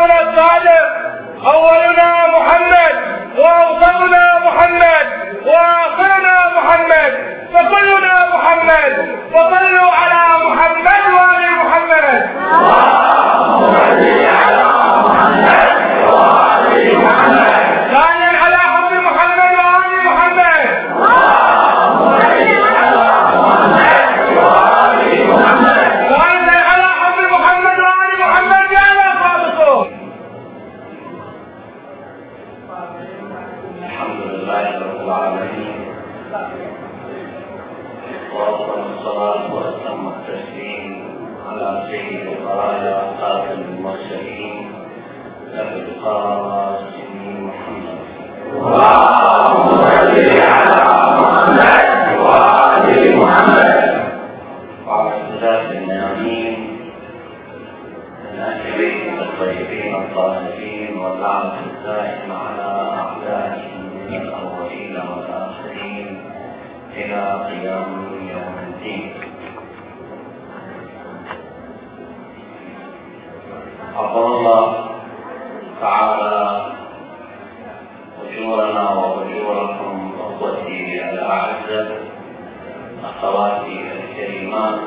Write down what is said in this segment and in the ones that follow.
إمامنا الصادق أولنا محمد وأوسطنا محمد وآخرنا محمد فكلنا محمد، فصلوا على محمد وآل محمد. ثانيا على حب محمد وآل محمد. ثالثا على حب محمد وآل محمد يا لا خالصون. الحمد لله رب العالمين، وأفضل الصلاة وأتم التسليم على سيد البرايا خاتم المرسلين أبي القاسم محمد. اللهم صل على محمد وآل محمد وعلى السادة الميامين من أهل بيته الطيبين الطاهرين واللعنة الدائمة على أعدائهم من الأولين والآخرين إلى قيام يوم الدين. عظم الله تعالى أجورنا وأجوركم أخوتي الأعزة أخواتي الكريمات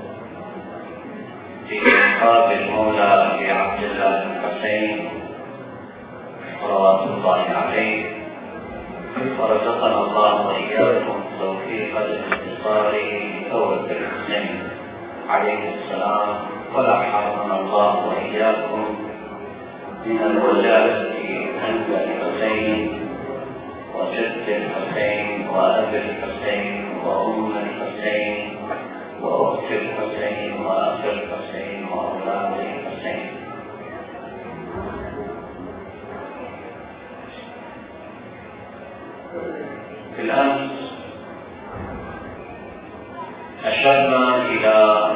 في إنقاذ المولى أبي عبد الله الحسين صلوات الله عليه، ورزقنا الله وإياكم توفيق الاتصال بثورة الحسين عليه السلام، ولا حرمنا الله وإياكم من الولاية عند الحسين وجد الحسين وأبي الحسين وأم الحسين وأخت الحسين وأخ الحسين وأولاد الحسين. في الأمس أشرنا إلى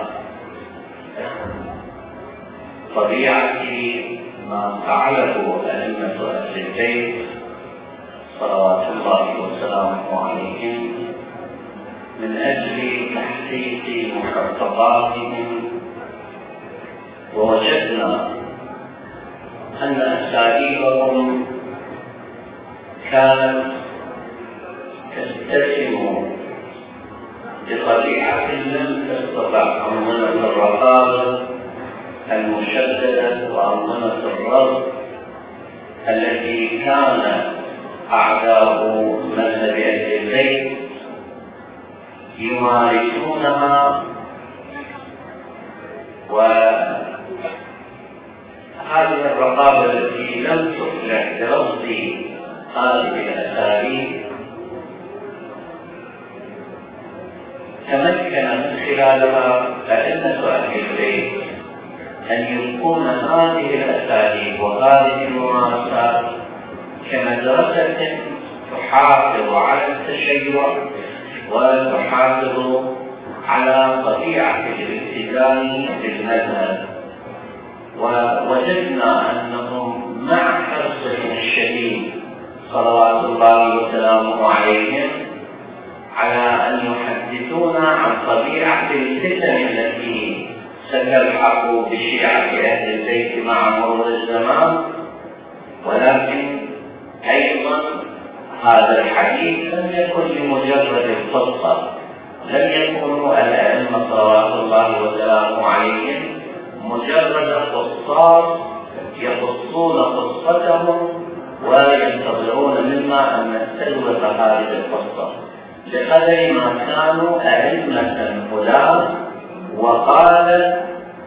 طبيعة ما فعله أئمة أهل البيت صلوات الله وسلامه عليهم من أجل تحقيق مخططاتهم، ووجدنا أن أساليبهم كانت تتسم بطبيعة لم تستطع أنظمة الرقابة المشددة وأنظمة الرفض التي كان أعداء مذهب أهل البيت يمارسونها. وهذه الرقابة التي لم تفلح برصد هذه الأساليب تمكن من خلالها أئمة أهل البيت أن يكون هذه الأساليب وهذه الممارسات كمدرسة تحافظ على التشيع وتحافظ على طبيعة الالتزام بالمذهب. ووجدنا أنهم مع حرصهم الشديد صلوات الله وسلامه عليهم على أن يحدثونا عن طبيعة الفتن التي ستلحق بشيعة أهل البيت مع مرور الزمان، ولكن أيضا هذا الحديث لم يكن لمجرد القصة، لم يكونوا الأئمة صلوات الله وسلامه عليهم مجرد قصاص يقصون قصتهم وينتظرون مما أن نستلوث هذه القصة، بقدر ما كانوا أئمة هداة وقادة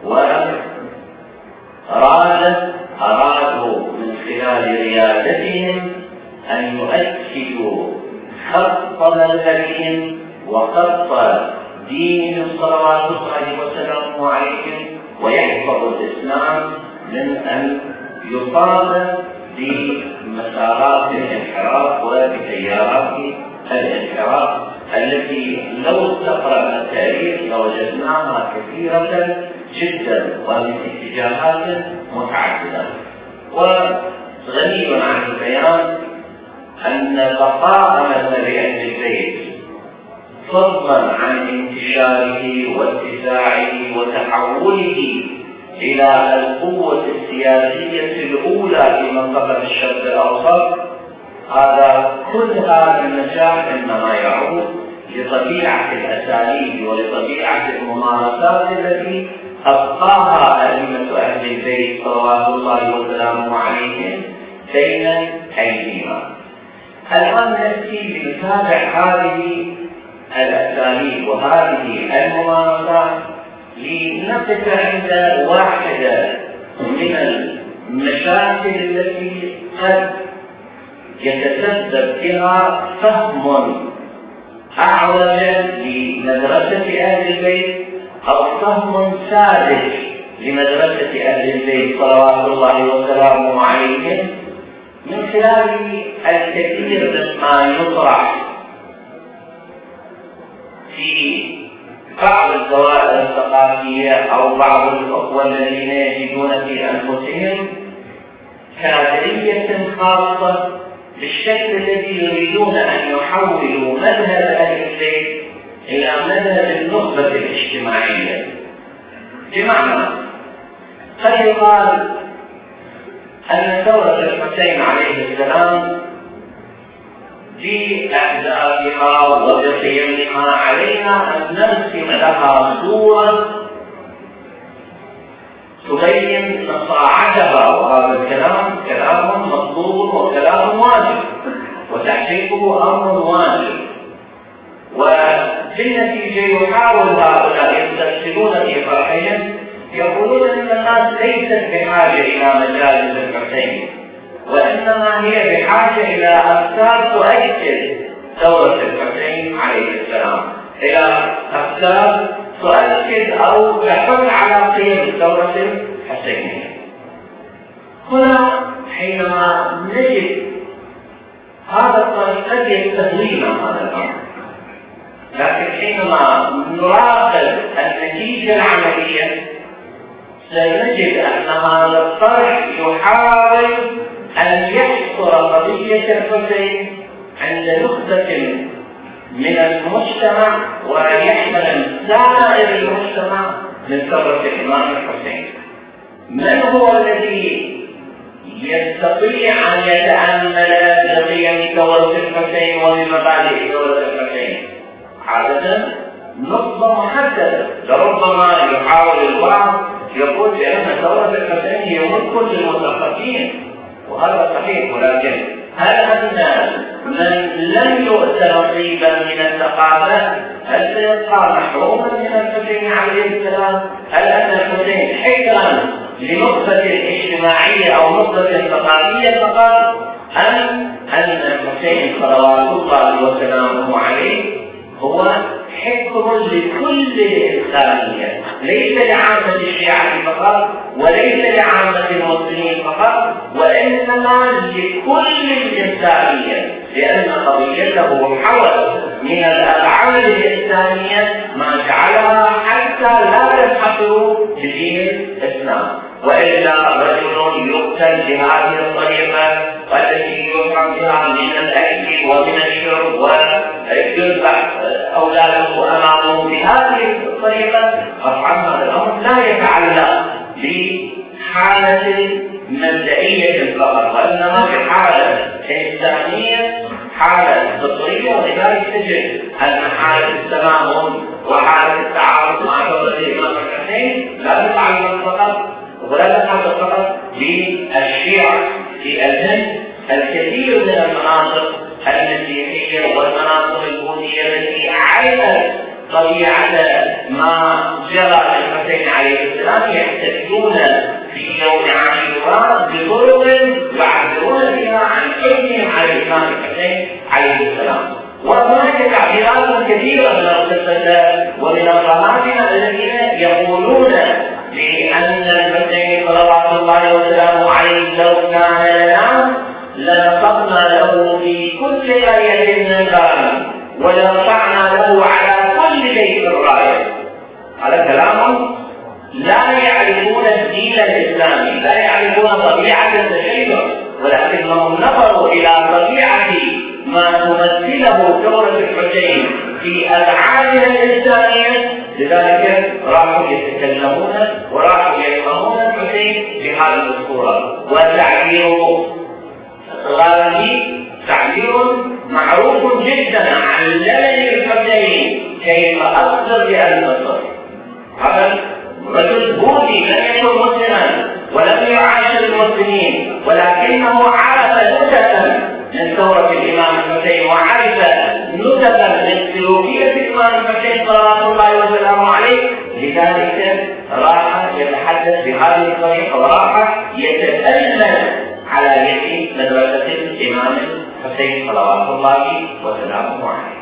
أرادوا من خلال ريادتهم أن يؤكدوا خط مذهبهم وخط دينهم صلوات الله وسلامه عليهم، ويحفظوا الإسلام من أن يصاب بمسارات الانحراف وبتيارات الانحراف التي لو استقرأنا التاريخ لوجدناها كثيرة جدا ومن اتجاهات متعددة. وغني عن البيان أن بقاء مذهب أهل البيت فضلا عن انتشاره واتساعه وتحوله إلى القوة السياسية الأولى في منطقة الشرق الأوسط. كل هذا النجاح إنما يعود لطبيعة الأساليب ولطبيعة الممارسات التي أبقاها أئمة أهل البيت صلوات الله وسلامه عليهم بين أيدينا. الآن نأتي لنتابع هذه الأساليب وهذه الممارسات لنقف عند واحدة من المشاكل التي قد يتسبب بها فهم أعوج لمدرسة أهل البيت أو فهم ساذج لمدرسة أهل البيت صلوات الله وسلامه عليهم من خلال الكثير مما يطرح في بعض الدوائر الثقافية أو بعض الأخوة الذين يجدون في أنفسهم كادرية خاصة بالشكل الذي يريدون أن يحولوا مذهب أهل البيت إلى مذهب النخبة الاجتماعية. بمعنى قد يقال أن ثورة الحسين عليه السلام بأهدافها وبقيمها علينا أن نرسم لها صورة تبين مصاعدها، وهذا الكلام كلام مطلوب وكلام واجب وتحقيقه أمر واجب. وبالنتيجة يحاول هؤلاء يسترسلون في فرحهم يقولون أن الناس ليست بحاجة إلى مجالس الحسين، وإنما هي بحاجة إلى أفكار تؤكد ثورة الحسين عليه السلام، إلى أفكار تؤكد أو تحث على قيم الثورة الحسينية. هنا حينما نجد هذا الطريق قد يستهوينا هذا الأمر، لكن حينما نراقب النتيجة العملية سنجد أن هذا الطرح يحاول أن يحصر قضية الحسين عند نخبة من المجتمع ويحمل سائر المجتمع من ثورة الإمام الحسين. من هو الذي يستطيع أن يتأمل بقيم ثورة الحسين وبمبادئ ثورة الحسين؟ عادة نخبة محددة. لربما يحاول البعض يقول بأن ثورة الحسين هي ملك للمثقفين، وهذا صحيح، ولكن هل أن من لم يؤت نصيبا من الثقافة هل سيبقى محروما من الحسين عليه السلام؟ هل أن الحسين حكرا لنخبة اجتماعية أو نخبة ثقافية فقط، أم أن الحسين صلوات الله وسلامه عليه هو حكر لكل الإنسانية، ليس لعامة الشيعة فقط وليس لعامة المسلمين فقط، وإنما لكل الإنسانية، لأن قضيته حوت من الأفعال الإنسانية ما جعلها حتى لا ينحصر بدين الإسلام. وإلا رجل يقتل بهذه الطريقة والتي يفعل بها من الأكل ومن الشرب ويذبح أولاده أمامه بهذه الطريقة، طبعا هذا الأمر لا يتعلق بحالة مبدئية فقط، وإنما بحالة إنسانية، حالة فطرية. ولذلك تجد أن حالة التمام وحالة التعارض مع ثورة الإمام الحسين لا تتعلق فقط ولا تتعلق فقط بالشيعة في الهند. الكثير من المناطق المسيحية والمناطق البوذية التي عرفت طبيعة ما جرى للحسين عليه السلام يحتفلون في يوم عاشوراء بطرق يعبرون فيها عن حزنهم على الإمام الحسين عليه السلام. وهناك تعبيرات كثيرة من القصة ومن الرهائن الذين يقولون بأن الحسين صلوات الله وسلامه عليه لو كان لنا لنصبنا له في كل آية نذرا ولرفعنا له على كل بيت راية. هذا كلام لا يعرفون الدين الإسلامي، لا يعرفون طبيعة التشيع، ولكنهم نظروا إلى طبيعة ما تمثله ثورة الحسين في أفعالها الإنسانية، لذلك راحوا يتكلمون وراحوا يفهمون في هذه الصورة. وتعبير الغالي تعبير معروف جدا. علمني الحسين كيف أصبر لأنتصر. هذا رجل بوذي لم يكن مسلما ولم يعاشر المسلمين، ولكنه عرف نكتا من ثورة الإمام الحسين، وعرف نكتا من سلوكية الإمام الحسين صلوات الله وسلامه عليه. لذلك راح يتحدث بهذه الطريقة وراح يتألم على يد مدرسة الإمام الحسين صلوات الله وسلامه عليه.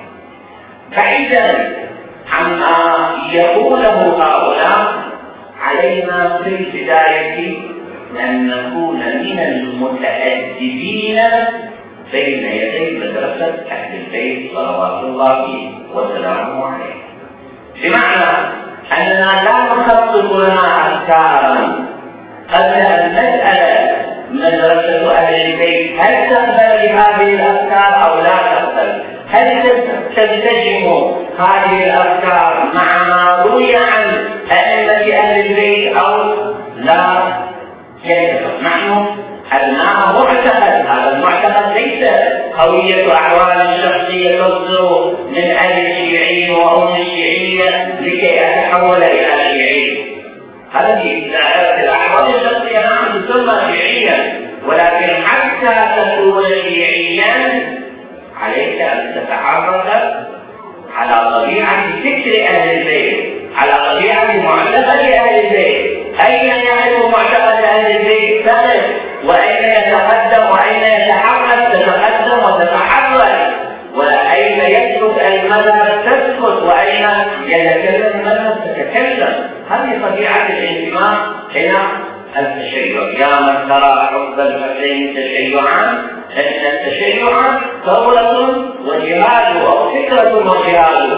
بعيدا عما يقوله هؤلاء، علينا في البداية أن نكون من المتأدبين بين يدي مدرسة أهل البيت صلوات الله وسلامه عليه. بمعنى أننا لا نخصص لنا أفكارا قبل أن نسأل مدرسة أهل البيت هل تقبل بهذه الأفكار أو لا تقبل، هل تلتزم هذه الأفكار مع ما روي عن أئمة أهل البيت أو لا يلتزم. نحن أبناء معتقد، هذا المعتقد ليس هوية أعوان شخصية تصدر من أهل شيعي وأم الشيعية لكي أتحول إلى شيعي. هذه الأعوان الشخصية نعم تسمى شيعيا، ولكن حتى تكون شيعيا عليك أن تتعرف على طبيعة فكر أهل البيت، على طبيعة معتقد أهل البيت. أين يعرف معتقد أهل البيت تقف، وأين يتقدم وأين يتحرك، تتقدم وتتحرك، وأين يسكت المذهب تسكت، وأين يتكلم المذهب تتكلم. هذه طبيعة الانتماء إلى التشيع. يا من ترى حب الحسين تشيعا، أن التشيع ثورة وجهاد أو فكرة وجهاد.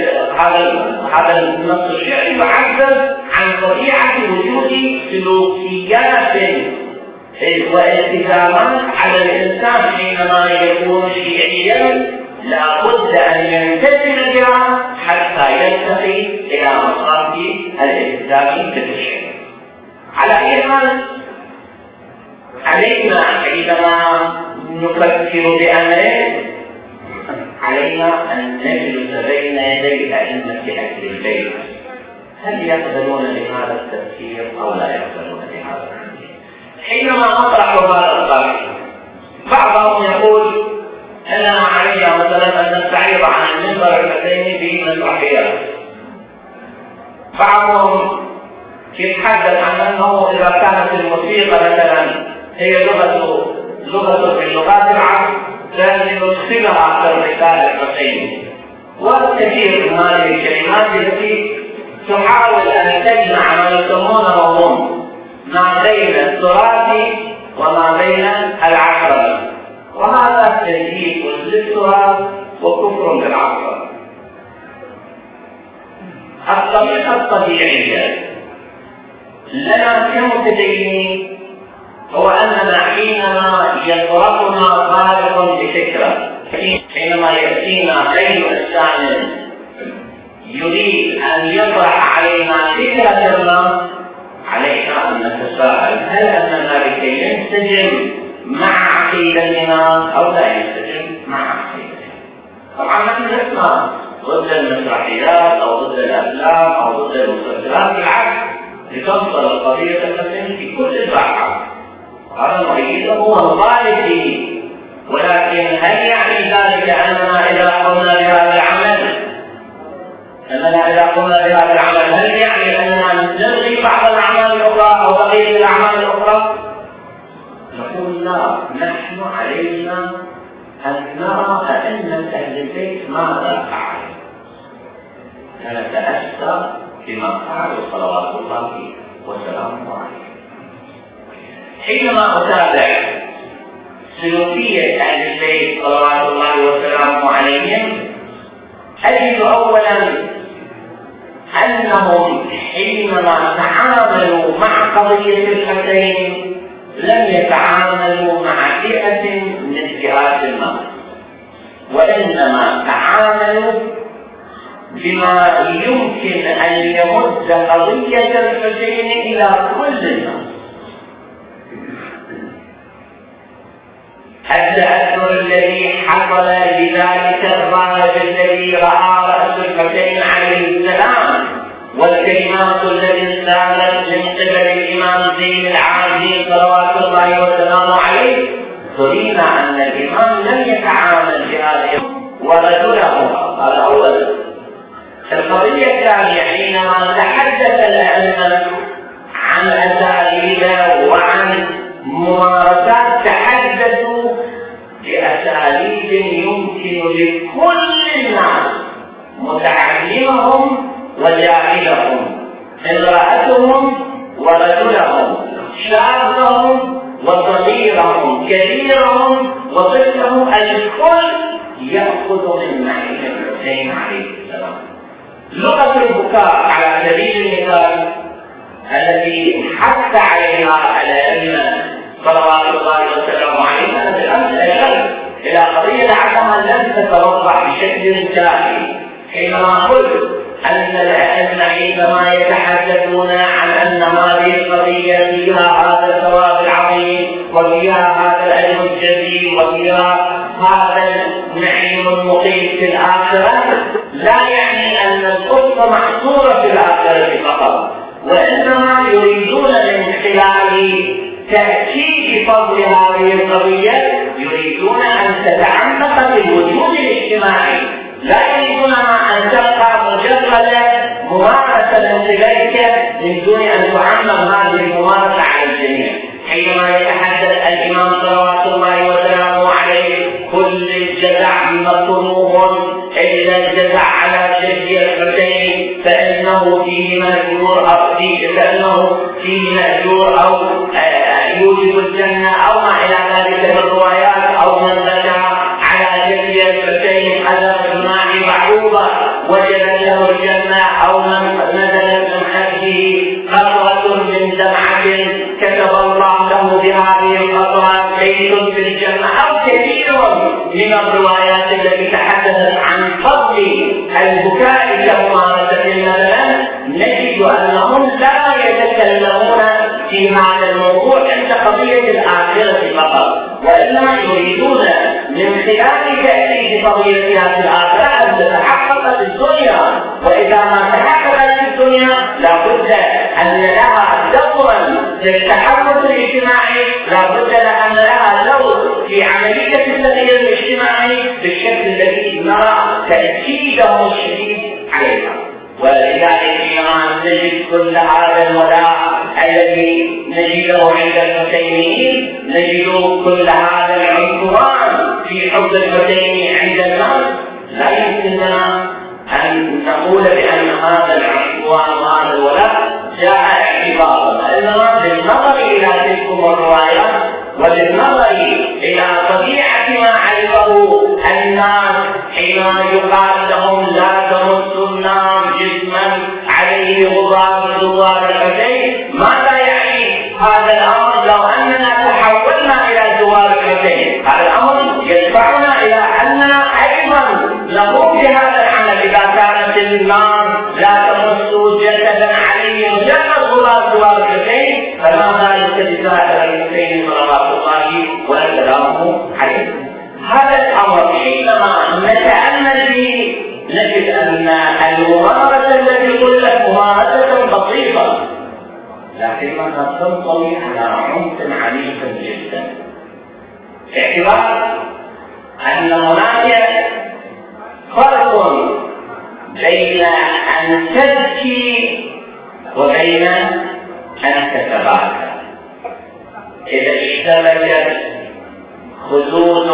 هذا النص الشعري يعبر عن طبيعة وجود سلوكيات والتزامات على الإنسان حينما يكون شيعيا، لا بد أن يمتثل بها حتى ينتهي إلى مقام الالتزام بالتشيع. على أي حال علينا حينما نفكر بأمره علينا أن نجلس بين يدي أئمة أهل البيت، هل يقبلون بهذا التفكير أو لا يقبلون بهذا التفكير؟ حينما أطرح هذا الطرح بعضهم يقول أننا علينا مثلا أن نستعيض عن المنبر الحسيني بمسرحيات. بعضهم يتحدث عن أنه إذا كانت الموسيقى مثلا هي لغة من لغات العرب فإن ندخلها في الرسالة الحسينية. والكثير من هذه الكلمات التي تحاول أن تجمع ما يسمونه ما بين التراث وما بين العصر، وهذا تزييف للتراث وكفر بالعصر. الطريقة الطبيعية لنا كمتدينين هو أننا حينما يطرقنا خالق بفكرة، حينما يأتينا أي إنسان يريد أن يطرح علينا فكرة ما، علينا أن نتساءل هل أن ذلك ينسجم مع عقيدتنا أو لا ينسجم مع عقيدتنا. طبعا نحن لسنا ضد المسرحيات أو ضد الأفلام أو ضد المسلسلات، بالعكس لتوصل القضية الحسينية في كل البحث، هذا نؤيده ونطالب به. ولكن هل يعني ذلك أننا إذا قمنا بهذا العمل هل يعني أننا نلغي بعض الأعمال الأخرى أو بقية الأعمال الأخرى؟ نقول لا، نحن علينا أن نرى أئمة أهل البيت ماذا فعلوا، فنتأسى بما فعلوا صلوات الله وسلامه عليه. حينما أتابع سلوكية أهل البيت صلوات الله وسلامه عليهم أجد أولا أنهم حينما تعاملوا مع قضية الحسين لم يتعاملوا مع فئة من فئات الناس، وإنما تعاملوا بما يمكن أن يمد قضية الحسين إلى كل الناس. التأثر الذي حصل لذلك الراهب الذي رأى رأس الحسين عليه السلام، والكلمات التي سالت من قبل الإمام زين العابدين صلوات الله وسلامه عليه تريد أن الإمام لم يتعامل بهذه ورجله. هذا أولا. القضية الثانية حينما تحدث الأئمة عن أساليب وعن ممارسات تحدثوا بأساليب يمكن لكل الناس متعلمهم وجاهلهم، امرأتهم ورجلهم، شابهم وصغيرهم، كبيرهم وطفلهم، الكل يأخذ من معين الحسين عليه السلام. لغة البكاء على سبيل المثال التي حث عليها الأئمة صلوات الله وسلامه عليها بالأمس أشار إلى قضية لعلها لم تتوضح بشكل كافي حينما قلت أن الأئمة حينما يتحدثون عن أن هذه القضية فيها هذا الثواب العظيم وفيها هذا الأجر الجزيل وفيها هذا النعيم المقيم في الآخرة، لا يعني أن القصة محصورة في الآخرة فقط، وإنما يريدون من خلال تأكيد فضل هذه القضية يريدون أن تتعمق في الوجود الاجتماعي، لا يريدون أن تبقى مجرد ممارسة لك من دون أن تعمم هذه الممارسة على الجميع. حينما يتحدث الإمام صلوات الله وسلامه عليه كل الجزع مكروه إلا الجزع على جدي الحسين فإنه فيه مأجور أو يوجب الجنة أو ما إلى ذلك من الروايات، أو من ذكر على جدي الحسين على إجماع محبوبة وجد له الجنة، أو من نزلت من خلفه قطرة من دمعة كتب الله له بهذه القطرة بيت في الجنة، أو كثير من الروايات التي تحدثت عن فضل البكاء كممارسة مثلا، نجد أنهم لا يتكلمون في هذا الموضوع عند قضية الآخرة فقط، وإنما يريدون من خلال تأكيد قضيتها في الآخرة أن تتحقق في الدنيا، وإذا ما تحققت في الدنيا لابد أن لها دورا للتحرك الاجتماعي، لابد أن لها دور في عملية التغيير الاجتماعي بالشكل الذي نرى تأكيده الشديد عليها. ولذلك حينما نجد كل هذا الولاء الذي نجده عند الحسينيين، نجد كل هذا العنفوان في حب الحسين عند الناس، لا يمكننا أن نقول بأن هذا العنفوان وهذا الولاء جاء اعتبارا، وإنما بالنظر إلى تلك الروايات وبالنظر إلى طبيعة ما عرفه الناس حينما يقال لهم لا تمس النار جسما عليه غبار زوار الحسين. ماذا يعني هذا الأمر لو أننا تحولنا إلى زوار الحسين؟ هذا الأمر يدفعنا إلى أننا أيضا نقوم بهذا العمل. إذا كانت النار لا تمس جسدا عليه مجرد غبار زوار الحسين، فما ذلك بسائر الحسين صلوات الله وسلامه عليه. هذا الأمر حينما نتأمل به نجد أن الممارسة التي قلت ممارسة بسيطة لكنها تنطوي على عمق عميق جدا، باعتبار أن هناك فرق بين أن تبكي وبين أن تتباكى. إذا اشتبكت خدود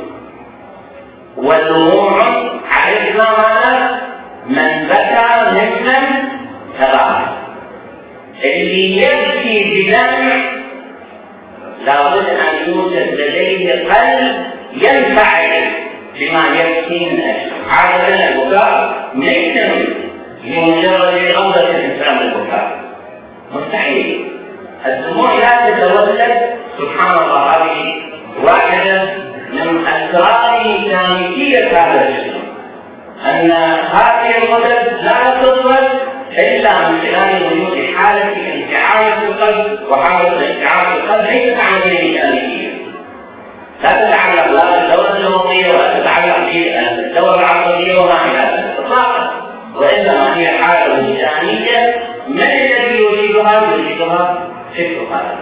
ودموع عرفنا ماذا؟ من بكى ممن تباكى. اللي يبكي بدمع لابد أن يوجد لديه قلب ينفعل بما يبكي من أجله. عادة البكاء ليس لمجرد غضب الإنسان البكاء، مستحيل. الدموع لا تتولد، سبحان الله، هذه واحدة من أسرار ديناميكية هذا الجسم، أن هذه الغدد لا تطلق إلا من خلال وجود حالة انفعال في القلب، وحالة الانفعال في القلب ليست عملية ديناميكية. لا تتعلق لا بالدولة الأموية ولا تتعلق بالدولة العربية وما إلى ذلك إطلاقا، وإنما هي حالة وجدانية. من الذي يريدها؟ يريدها فكرها.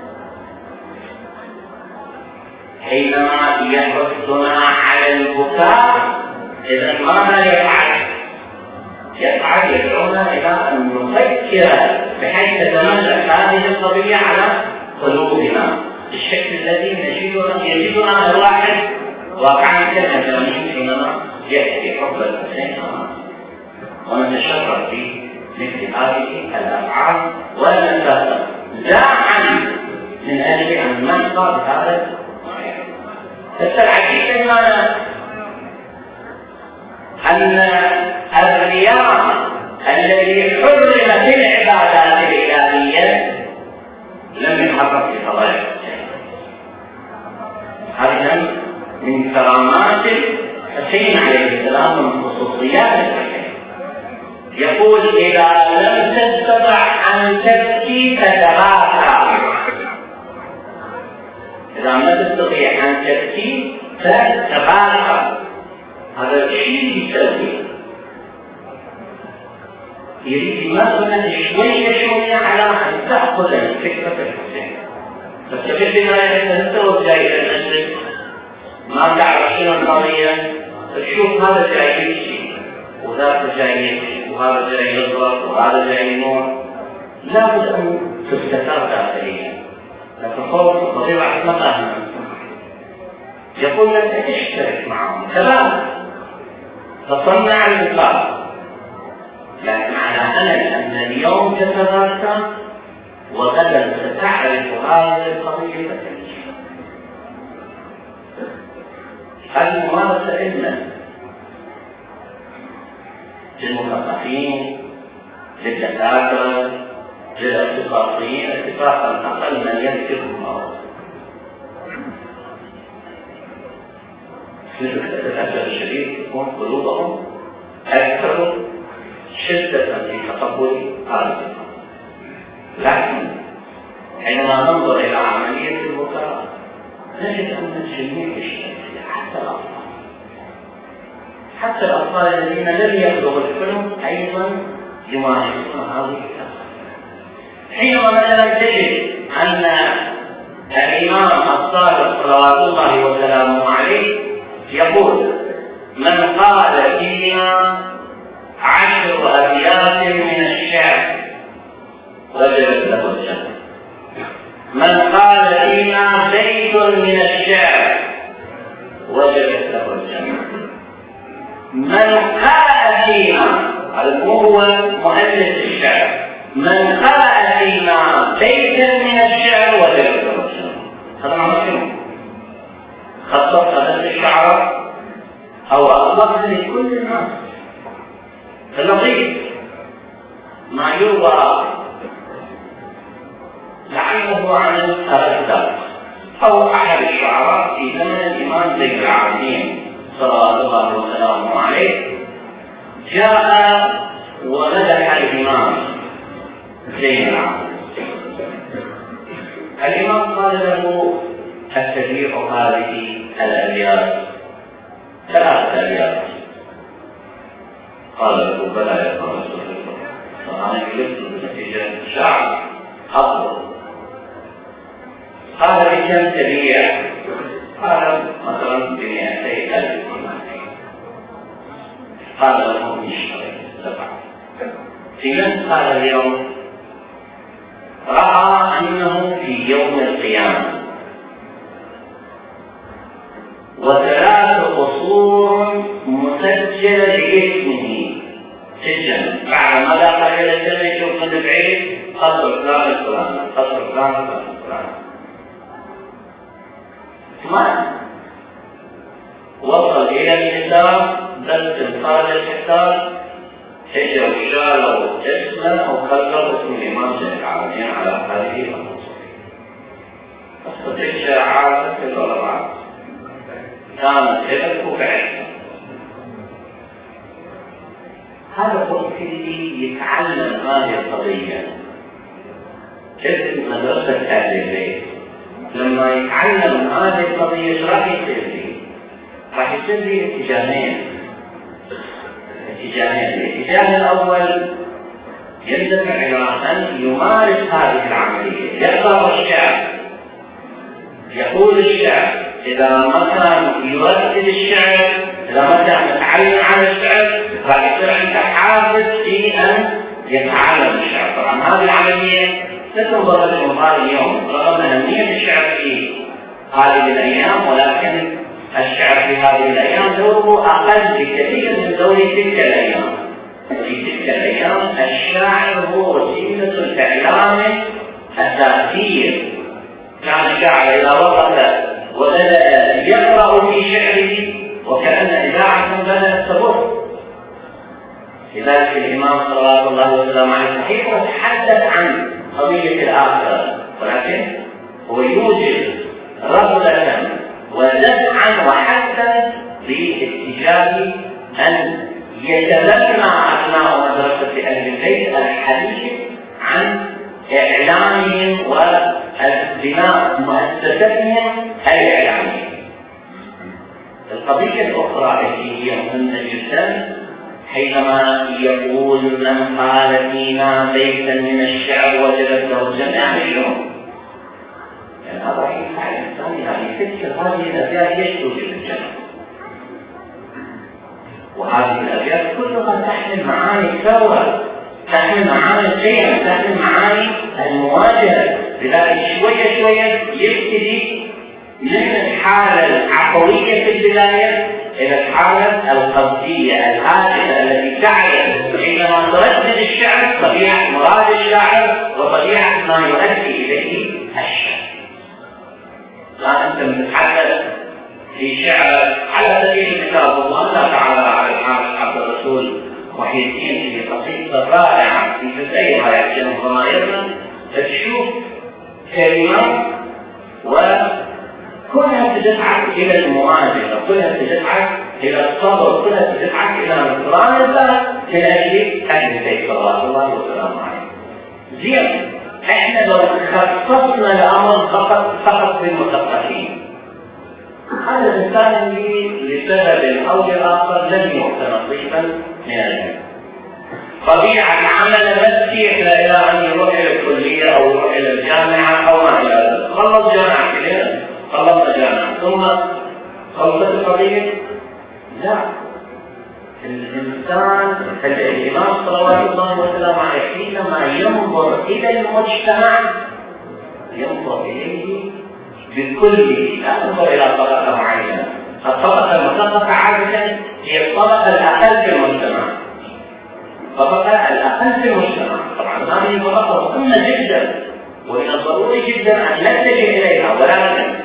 حينما يحثنا على البكاء إذا ماذا يفعل؟ يدعونا إلى أن نفكر بحيث تتملك هذه القضية على قلوبنا بالشكل الذي يجدنا الواحد واقعا كالأجانب حينما يأتي حب الحسين ونتشرف في مثل هذه الأفعال ونتفهم داعا من أجل أن نبقى بهذا الصحيح. العجيب أن الرياء الذي حرم في العبادات الإلهية لم يحرم في قضايا الحسين. هذا من كرامات الحسين عليه السلام ومن خصوصيات الحسين. يقول إذا لم تستطع أن تبكي فتباكى. إذا ما تستطيع أن تبكي فتباكى. هذا الشيء يسوي يريد يمرنا شوية على أن تأخذ فكرة الحسين. فالسبب بما يتنسى جاي المسجد ما تعرف شنو القضية، تشوف هذا جاي يمشي وذاك جاي يمشي وهذا جاي يضرب وهذا جاي ينور. لابد أن تستثار داخليا، لكن فوق الطبيعة ما فاهمة. يقول لك اشترك معهم كذلك تصنع المقابل، لكن على أمل أن اليوم تتذكر وغدا ستعرف هذه القضية فتنشر. الممارسة إلا للمثقفين للدكاترة للاختصاصيين اتفاقا أقل من يذكر الممارسة. للأسف الشديد تكون قلوبهم أكثر شدة في تقبل هذا الأمر. لكن حينما ننظر إلى عملية البكاء نجد أن الجميع يشترك، حتى الأطفال الذين لم يبلغوا الحلم أيضا يمارسون هذه الأمر. حينما مثلا تجد أن الإمام الصادق صلوات الله وسلامه عليه يقول من قال فينا 10 أبيات من الشعر وجبت له الجنة، من قال فينا بيت من الشعر وجبت له الجنة، من قال فينا هو مؤلف الشعر من قال فينا بيتا من الشعر وجبت له الجنة. هذا معنى شنو؟ خطط هذا الشعر أو أطلق لكل الناس. اللطيف ما يروى لعله عن الأرداء أو أحد الشعراء في زمن الإمام زين العابدين صلوات الله وسلامه عليه جاء ومدح الإمام زين العابدين. الإمام قال له أتبيع هذه الأبيات 3 أبيات؟ قال له بلى يا رسول الله، فأنا جلست بنتيجة شعر أفضل. قال بكم تبيع؟ قال مثلا ب200,000. قال له اشتري 7. في نفس هذا اليوم رأى أنه في يوم القيامة و3 قصور مسجلة باسمه في الجنة. بعد ما لاقى إلى الجنة يشوف من بعيد قصر فلان الفلاني، قصر فلان الفلاني. ما وصل إلى الحساب، بس انقاد الحساب اجوا شالوا اسمه وخلوا اسم الإمام زين العابدين على هذه الخصوصية. فاستطيع شاعات في الغربات كانت هدف وبعثة. هذا قلت لي يتعلم هذه القضية. ابن مدرسة أهل البيت لما يتعلم هذه القضية ايش راح يصير فيه؟ راح يصير فيه اتجاهين. الاتجاه الأول يندفع إلى أن يمارس هذه العملية، يقرأ الشعر، يقول الشعر، إذا ما كان يردد الشعر، إذا ما كان يتعلم عن الشعر، راح يصير عنده حافز في أن يتعلم الشعر. طبعا هذه العملية لا تنظر لمثال اليوم رغم أهمية الشعر في هذه الأيام، ولكن الشعر في هذه الأيام دوره أقل بكثير من دور تلك الأيام. في تلك الأيام الشاعر هو وسيلة الإعلام أساسية. كان الشاعر إذا وقف وبدأ يقرأ في شعره وكأن إذاعة بدأت تبث. لذلك الإمام صلى الله عليه وسلم صحيح وتحدث عن قضية الآخرة، ولكن هو يوجد رغبة ودفعا وحثا باتجاه أن يتبنى أبناء مدرسة أهل البيت الحديث عن إعلامهم وبناء مؤسستهم الإعلامية. القضية الأخرى التي هي مهمة جدا حينما يقول من قال فينا بيتا من الشعر وجدت له الجنة، يعني شنو؟ يعني هذا ينفع الإنسان يعني يفكر هذه الأبيات ليش توجد الجنة؟ وهذه الأبيات كلها تحمل معاني الثورة، تحمل معاني القيم، تحمل معاني المواجهة. لذلك شوية شوية يبتدي من الحالة العفوية في البداية إلى الحالة القصدية الهادئة التي تعرف حينما تردد الشعر طبيعة مراد الشاعر وطبيعة ما يؤدي إليه الشعر. الآن أنت تتحدث في شعر على سبيل المثال الله تعالى على الحافظ عبد الرسول محي الدين في قصيدة رائعة في جزئيها يعجبهم ضمائرنا، تشوف كلمات وكلها تدفعك إلى المواجهة، كلها تدفعك إلى الصبر، كلها تدفعك إلى المقارنة من أجل أهل البيت صلوات الله وسلامه عليه. زين، إحنا لو خصصنا الأمر فقط بالمثقفين، هذا الإنسان اللي لسبب أو لآخر لم يؤت نصيبا من العلم. طبيعة عمل نفسي إلى أن يروح إلى الكلية أو يروح إلى الجامعة أو ما إلى ذلك. خلص جامعة كلنا، خلصنا جامعة ثم خلصت القضية؟ لا. الإنسان الإمام صلوات الله وسلامه عليه حينما ينظر إلى المجتمع ينظر إليه بكله، لا ينظر إلى طبقة معينة. الطبقة المثقفة عادة هي الطبقة الأقل في المجتمع. الطبقة الأقل في المجتمع طبعا هذه طبقة مهمة جدا ومن الضروري جدا أن نتجه إليها، ولكن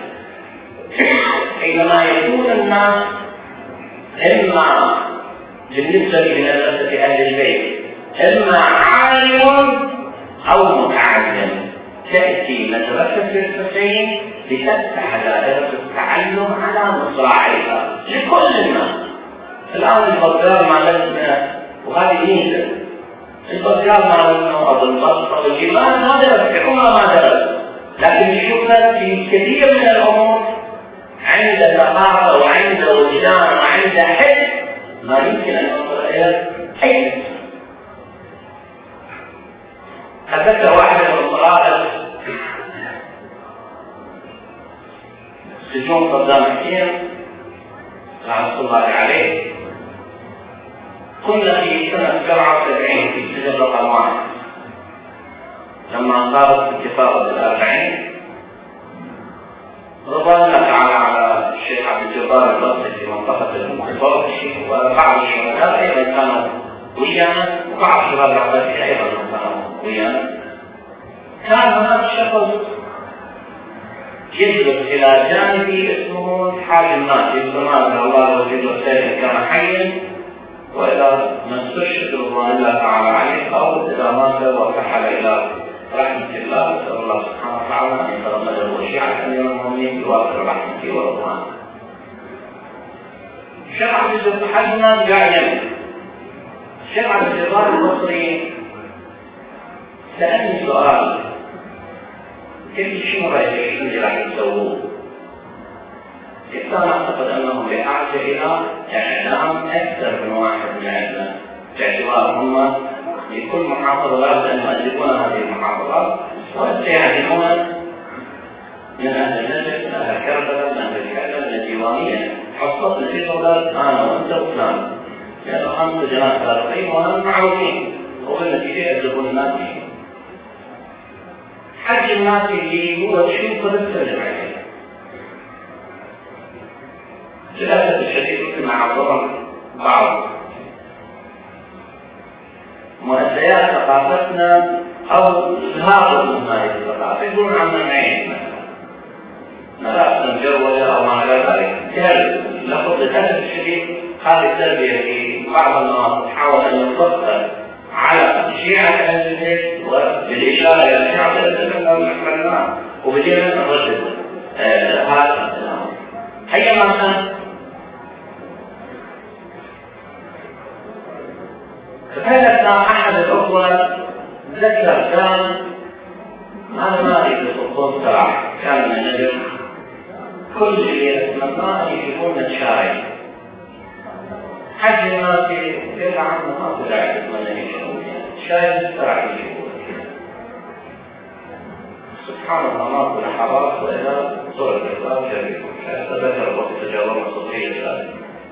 حينما يكون الناس إما بالنسبة لمدرسة أهل البيت إما عالم أو متعلم، تأتي مدرسة الحسين لتفتح دائرة التعلم على مصراعيها لكل الناس. الآن البزار مع لجنة وهذه ميزة، البزار مع لجنة أو البسطة والجمال ما درس، الحكومة ما درس، لكن يشوفنا في كثير من الأمور عند ثقافة وعند وجدان وعند حس ما يمكن أن يوصل إلى أي شيء. أتذكر واحد من الصراحة سجون صدام حسين رحمة الله عليه، كنا في سنة 77 في السجن رقم 1 لما صارت انتفاضة ال40. رضانا تعالى على الشيخ عبد الجبار البصري في منطقة الانتفاضة وبعض الشهداء أيضا كانوا ويانا، وبعض الشباب العباسية أيضا كانوا ويانا. كان هناك شخص يجلس إلى جانبي اسمه الحاج الناجي، زمان الله وجل وسلم كان حيا، وإذا ما استشهد الله تعالى عليه أو إذا مات وارتحل إلى رحمة الله، نسأل الله سبحانه وتعالى أن يتغمده وشيعة أمير المؤمنين بوافر رحمته ورضوانه. الشيخ عبد الجبار جاء الشيخ عبد الجبار البصري سألني سؤال، كيف شنو رأيك اللي راح يسووه؟ الإنسان أعتقد أنهم بحاجة إلى إعلام أكثر من واحد من عندنا، باعتبار هم لكل محافظة لابد أن يؤدبون هذه المحافظات ويعلمون من أهل النجف، من أهل كربلاء، من أهل الحلة، من الديوانية، حصلنا في دولار أنا وأنت وفلان، لأنه أنت جنات تاريخيين وأنا معروفين، وبالنتيجة يعجبون الناس فيه. حج الناس اللي هو تشوفه تتكلم عليه. للأسف الشديد مثل ما عبرنا بعض مؤسسات ثقافتنا أو الهابط من هذه الثقافة يقولون عنا نعيش مثلا نرى نتجوز أو ما إلى ذلك. لابد للأسف الشديد هذه التربية في بعض الناس تحاول أن تفكر على شيعة أهل البيت وبالإشارة إلى شيعة الإسلام وبدينا نردد هذا الكلام. أيما كان فكانت أحد الأخوة ذكر كان أنا ما أريد الخصوص صراحة كان من النجم كل اللي يتمنى أن يجيبون الشاي حج الناس يقول عنه ما أقول داعي أتمنى يجيبون الشاي صراحة يجيبون. سبحان الله ما أقول حرارة وإذا صورة الإسلام جميلكم ذكر وقت تجاوز صوتية ذلك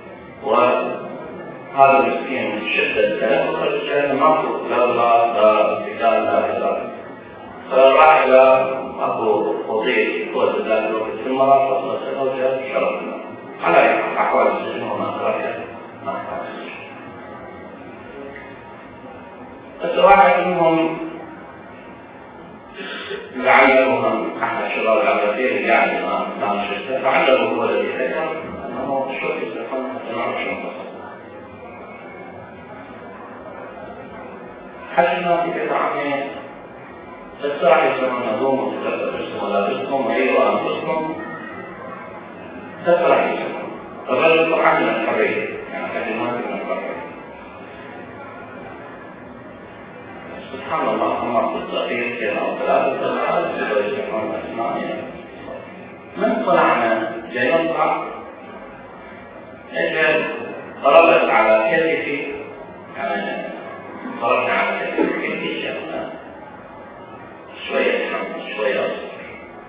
هذا المسكين من شدة التنفس كان مطلوب لا كتاب لا فراح إلى أبو فضيل قوة الله الوقت في المرأة فصلت وجاء شرفنا على أحوال السجن وما أدراك ما أحوال السجن. بس واحد منهم لعلهم أحد الشباب العباسيين اللي قاعد مع الشركة فعلمه هو الذي ذكر أنه شرطي سبحانه وتعالى شرطة حجنا في بيت عمين الصراحة يسمون نظوم وتكبرسهم ولابسهم وعيروا أنفسهم الصراحة يسمون الرجل طبعا من الحرية يعني كلمات من الحرية. سبحان الله أمر بالتأخير كذا أو ثلاثة سنوات يسمون أسمائنا من طلعنا جاي نطلع أجل ضربت على كتفي يعني خرجنا على كيف شافنا شوية حمد شوية أصبر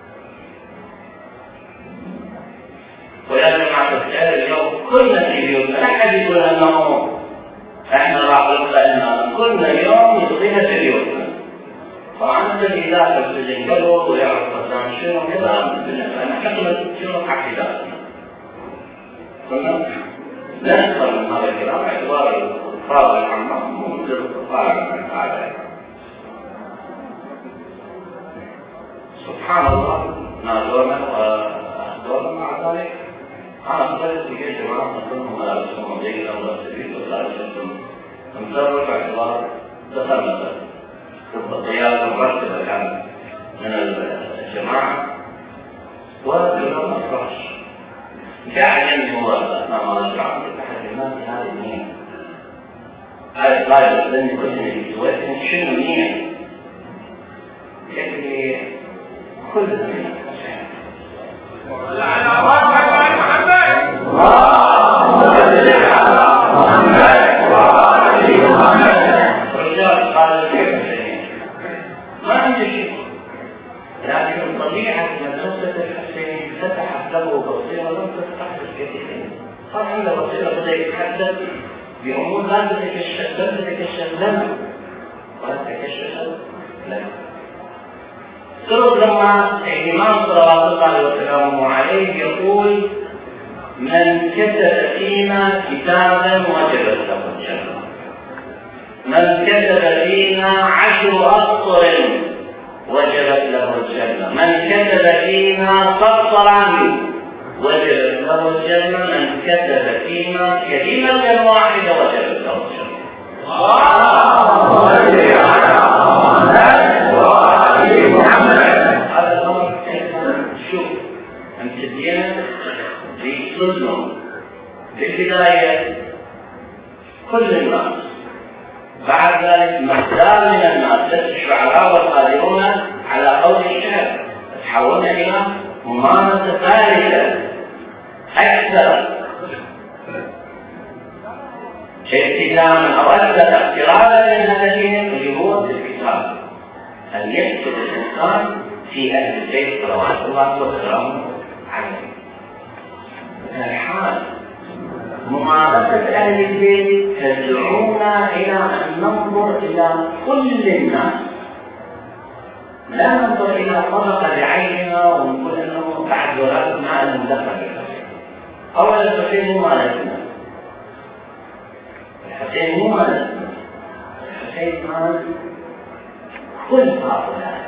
ويا جماعة الخير اليوم كلنا في بيوتنا لا أحد يقول أنه إحنا راح نبقى كلنا اليوم نقضيها في بيوتنا. طبعا الذي داخل السجن قبل ويعرف قدام شنو كذا نحكم شنو حكياتنا كنا لا نقبل من هذا الكلام اعتبار فاضل الحمام مو مثل الطالب من هذا. سبحان الله نادرنا وأخبرنا مع ذلك أنا قلت في جماعة نظنهم ملابسهم مضيئة ومرتبين وملابسهم ممترة باعتبار دخلنا الضيافة المرتبة كانت من الجماعة وبالرغم أفرش قاعد ينمي هو ما رجع عن التحديثات هذه مين هذا الطالب لن يكون يتوازن شنو مين يكفي كل من الحسين الرجال قال ما عنده شيء لكن طبيعة مدرسة الحسين فتحت له بصيرة لم تفتح الكثيرين صار عنده بصيرة بدأ يتحدث بأمور لا تتكشف لنا ولا تتكشف لنا. سرد لما الإمام صلى الله عليه وسلم عليه يقول من كتب فينا كتابا وجبت له الجنة من كتب فينا 10 أسطر وجبت له الجنة من كتب فينا سطرا وجبت له الجنة من كتب فينا كلمة واحدة وجبت له الجنة. هذا الأمر شوف أن تدين بسلم بالبداية كل الناس بعد ذلك مقدار من الناس الشعراء والقادرون على قول الشعر تحولنا إلى ممارسة ثالثة أكثر التزاما أو أكثر اقترابا من هدفهم اللي هو الكتاب، أن يكتب الإنسان في أهل البيت صلوات الله وسلامه عليه. الحال ممارسة أهل البيت تدعونا إلى أن ننظر إلى كل الناس، لا ننظر إلى طبقة بعينها ونقول أنه بعد وراء ما أنه دخل. أولا الحسين مو مالتنا، الحسين مو مالتنا، الحسين مال كل هؤلاء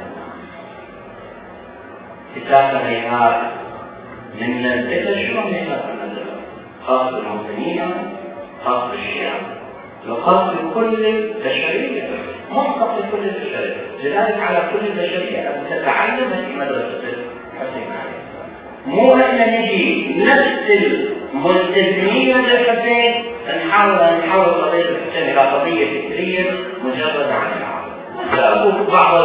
كتاب الهيئات من الذكر. شو ميثاق النذر؟ خاص بالمسلمين، خاص بالشيعة، وخاص بكل البشرية، مطلق لكل البشرية. لذلك على كل البشرية أن تتعلم في مدرسة الحسين عليه السلام. مو أن نجي نفس الملتزمين بالحسين نحاول قضية الحسين إلى قضية فكرية مجرد عن العالم. سأقول بعض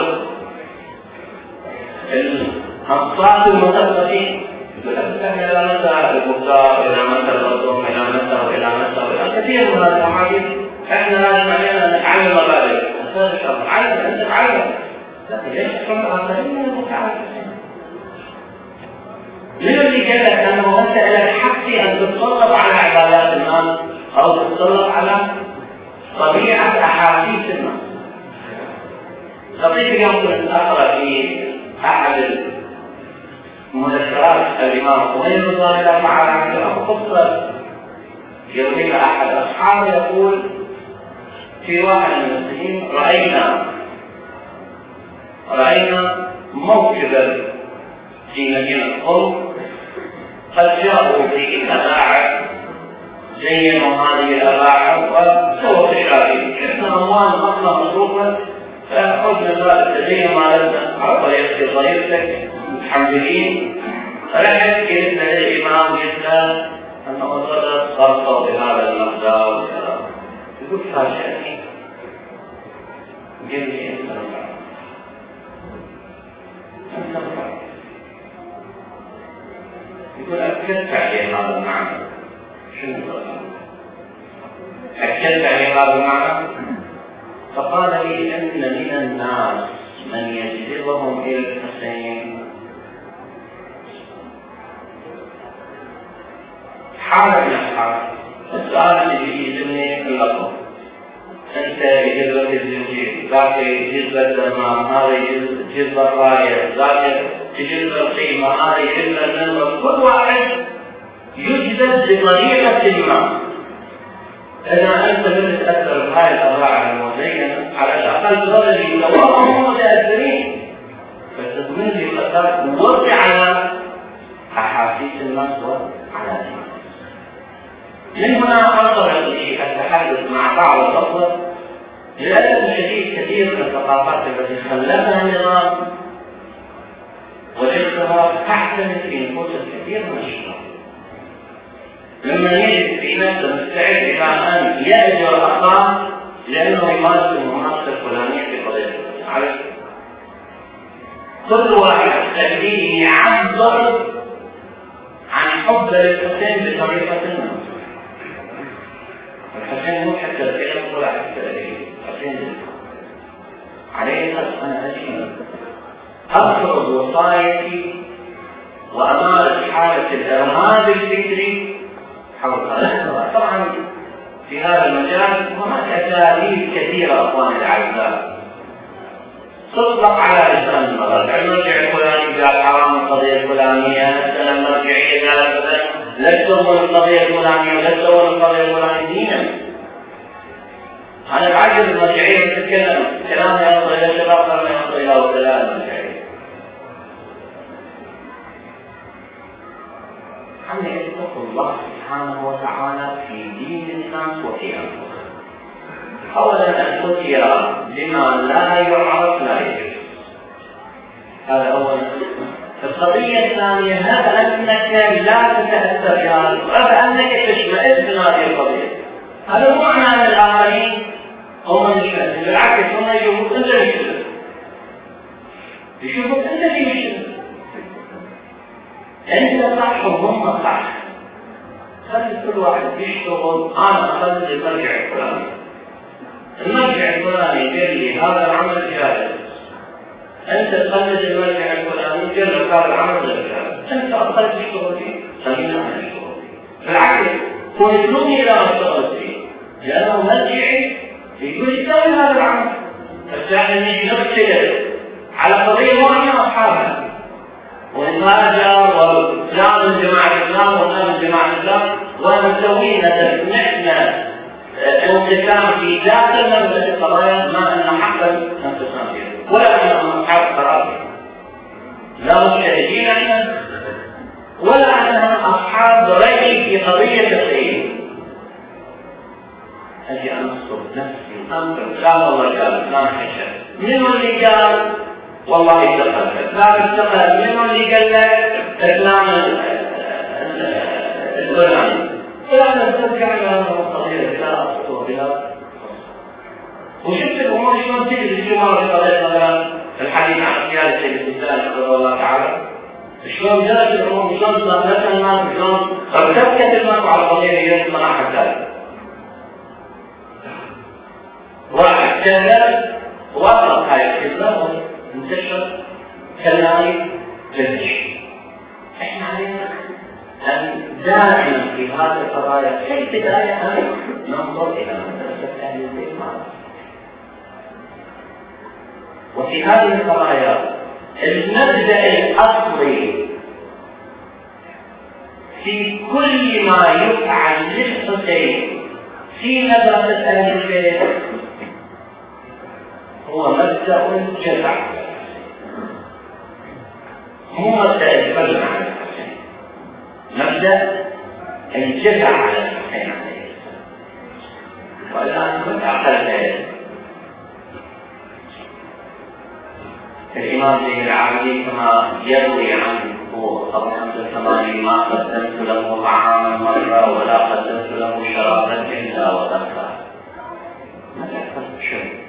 الأنصار المثقفين يقول لك إحنا لا نسأل المختار إلى متى الرسول إلى متى وإلى متى وإلى كثير من هذه الأحاديث. إحنا لازم علينا نتعلم مبادئ، نتعلم أنت تتعلم، لكن ليش تحكم الآخرين من المتعلمين؟ من اللي قال لك أنه أنت لك حق أن تتسلط على عبادات الناس أو تتسلط على طبيعة أحاسيس الناس؟ لطيف اليوم كنت أقرأ في أحد مذكرات الإمام الخميني رضي الله تعالى عنه قصة يرويها أحد أصحابه يقول في واحد من المسلمين رأينا موكبا في مدينة قم قد جاءوا في الأباعة زينوا هذه الأباعة وسووا تشابه كأن أموال أصلا مصروفة فأخذنا التزين مالتنا على طريقة ضريبتك متحملين. فرحت كلمة للإمام جدا أنه غدا صرفوا بهذا المقدار وكذا. يقول فاجأني، قل لي أنت نفع، يقول أكدت عليه هذا المعنى. شنو أكدت عليه هذا المعنى؟ فقال لي أن من الناس من يجذبهم إلى الحسين حالة من الحالة. السؤال اللي يجذبني اللقب، أنت يجذبك الزنجير، ذاك يجذب الدمام، هذا يجذب الراية، ذاك يجذب القيمة، هذا يجذب النظر. كل واحد يجذب بطريقة ما. إذا أنت من تأثر بهاي الأربعة المزينة على الأقل ضرري لوهم متأثرين، فتضمن لي خطر وضع على أحاسيس الناس وعلى الناس. من هنا أنطلق لي التحدث مع بعض الأفضل. للأسف الشديد كثير من الثقافات التي خلفها النظام والاضطهاد تحتمل في نفوس الكثير من الشباب، لما يجد في نفسه مستعد إلى أن يأجر أخاه لأنه يمارس الممارسة الفلانية في قضية عليه. كل واحد تخليه يعبر عن حب للحسين بطريقة ما. الحسين مو حتى الإله ولا حتى الإله، الحسين عليه أنا أجي أفرض وصايتي وأمارس حالة الإرهاب الفكري حول هذا. طبعا في هذا المجال هناك أساليب كثيرة أخواني الأعزاء تطلق على لسان المرأة. المرجع الفلاني قال حرام القضية الفلانية، مثلا المرجعية قالت لا تسوون القضية الفلانية ولا تسوون القضية الفلانية دينا. أنا بعجب المرجعية بتتكلم كلام يصل إلى الشباب قبل ما يصل إلى وكلاء المرجعية. أن يتقوا الله سبحانه وتعالى في دين الناس وفي أنفسهم. أولا الفتية بما لا يعرف لا يجوز، هذا أولا. القضية الثانية هذا أنك لا تتأثر بهذا، هذا أنك تشمئز من هذه القضية. هذا مو معنى أن الآخرين هم المشكلة، بالعكس هم يشوفوك أنت مشكلة، يشوفوك أنت في مشكلة. أنت صح وهم صح، خلي كل واحد يشتغل. أنا أخلي المرجع الفلاني، المرجع الفلاني قال لي هذا العمل جائز، أنت تخلي المرجع الفلاني قال لك هذا العمل غير جائز، أنت أخلي تشتغل فيه، خلينا أنا أشتغل فيه. بالعكس كون تلومني إذا ما اشتغلت فيه، لأنه مرجعي يقول لي سوي هذا العمل. فالشاهد نجي نفسر على قضية معينة أصحابها ونتهاجر وفلان من جماعة الإسلام وفلان من جماعة الإسلام ونسوي نحن انقسام في ذاتنا من القضايا ما أن حقا انقسام فيها، ولا أن أصحاب قرار لا مشاهدين احنا ولا أنهم أصحاب رأي في قضية الخير. أجي أنصر نفسي أنصر لا والله قال لا حشر من اللي قال والله اتقل لا اتقل من اللي قال لك إسلام الفلاني فلا نسترجع لها القضية بلا أصل بلا. وشفت الأمور شلون تجد في مرة في قضية مثلا الحديث عن قيادة سيد الإنسان رضي الله تعالى شلون جرت الأمور شلون صارت الناس شلون ارتكت الناس على قضية هي صناعة ذلك. واحد كان وصل هاي الكلمة منتشر كلامي للشيء. احنا علينا أن دائما في هذه القضايا في البداية أن ننظر إلى مدرسة أهل البيت معنا. وفي هذه القضايا المبدأ الأصلي في كل ما يفعل للحسين في مدرسة أهل البيت هو مبدأ الجزع، مو مبدأ الفضل عن الحسين، مبدأ الجزع على الحسين عليه السلام. والآن متعقل الإمام زين العابدين كما يروي عنه أبو حمزة الثماني ما قدمت له طعاما مرة ولا قدمت له شرابا إلا وذكر. ما تحصل شيء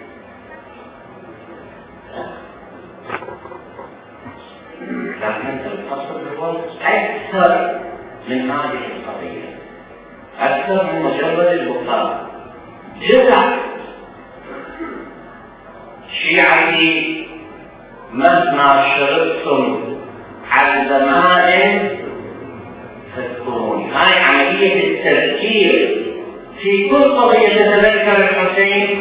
لكن القصد هو أكثر من هذه القضية، أكثر من مجرد البخار. جزع شيعتي مهما شربتم على زمان تذكرون. هاي عملية التذكير في كل قضية تتذكر الحسين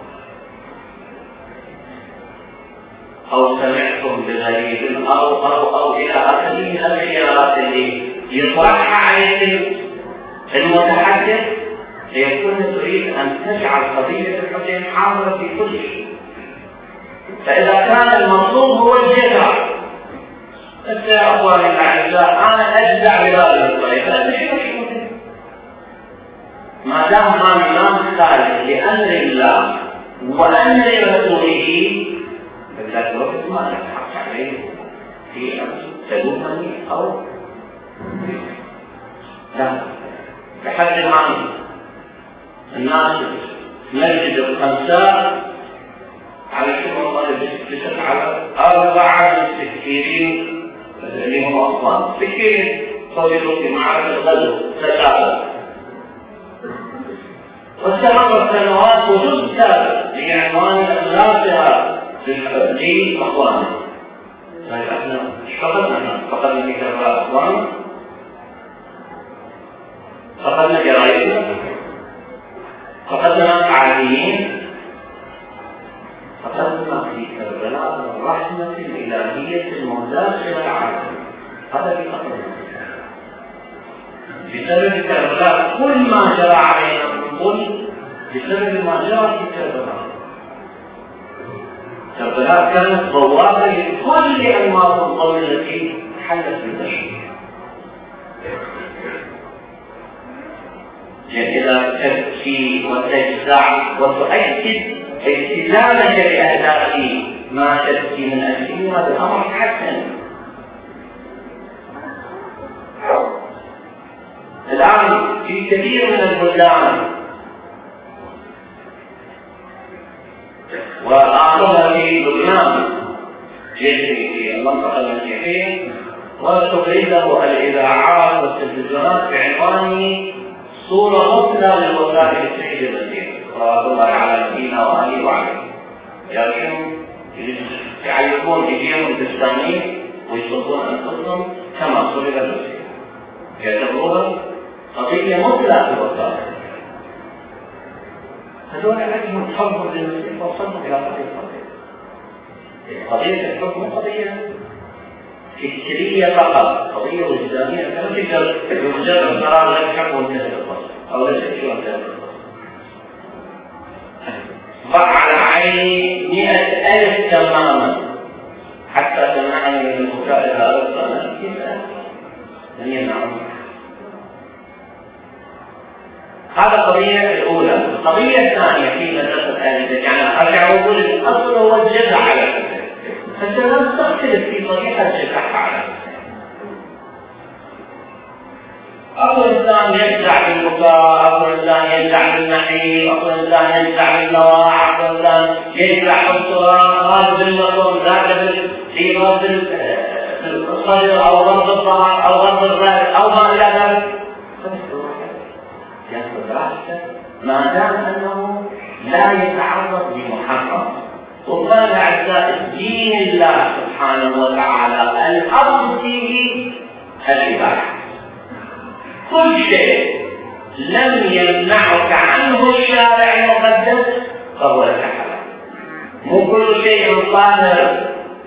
أو سمعتم بغريب أو إلى آخره من الخيارات اللي يطرحها عليك المتحدث ليكون تريد أن تجعل قضية الحسين حاضرة في كل شيء. فإذا كان المطلوب هو الجزع، يا أخواني الأعزاء أنا أجزع بهذه الطريقة هذا شيء مشهور. ما دام أنا مخالف لأمر الله وأمر رسوله فلا الوقت ما نضحك عليه في أن تلومني أو لا. بحد العام الناس مسجد الخمساء على شبه الله بسكت على 4 سكيرين اللي هم أصلا سكيرين صديقوا في معركة الغزو تشابه، واستمر سنوات وجود سابق لعنوان أخلاقها لأخوانه. احنا فقدنا في كربلاء أخوان، فقدنا جرائدنا، فقدنا ناس عاديين، فقدنا في كربلاء الرحمة الإلهية المداخلة العالم. هذا اللي فقدنا بسبب كربلاء. كل ما جرى علينا نقول بسبب ما جرى في كربلاء. كربلاء كانت بوابة لكل أنماط الظلم التي حلت بالبشر. إذا تبكي وتجزع وتؤكد التزامك بأهداف ما تبكي من أجله هذا الأمر حسن. الآن في كثير من البلدان وآخرها في لبنان يجري في المنطقة المسيحية وتبرز له الإذاعات والتلفزيونات بعنوان صورة مثلى للوسائل السيد المسيح صلوات الله على نبينا وآله وعليه. يعلمون ايديهم بالتسليم ويصلون انفسهم كما صلب المسيح. يعتبرونها قضية مثلى في الوسائل. هذول عندهم حب للمسيح وصلهم الى قضية الحب مو قضية فكرية فقط، قضية وجدانية. فلا تقدر بمجرد قرار لا تحب وانتهت القصة او لا تحب وانتهت القصة. ضع على عيني 100,000 تماما حتى تمنعني من البكاء إلى أرضنا. كيف لن يمنعوني؟ هذا القضية الأولى. القضية الثانية في مدرسة أهل يعني أرجع وأقول الأصل هو الجزع على الحسين، حتى لا نستختلف في طريقة الجزع على الحسين. أكو إنسان يجزع بالبكاء، أكو إنسان يجزع بالنحيب، أكو إنسان يجزع بالنواح، أكو إنسان يجزع بالتراب، هذا بالمطر، ذاك في غض الصدر أو غض الظهر أو غض الرأس أو ما إلى ذلك. يأخذ راحته ما دام أنه لا يتعرض لمحرم. وقال أعزائي دين الله سبحانه وتعالى الأصل فيه الإباحة. كل شيء لم يمنعك عنه الشارع المقدس فهو لك حلال. مو كل شيء طاهر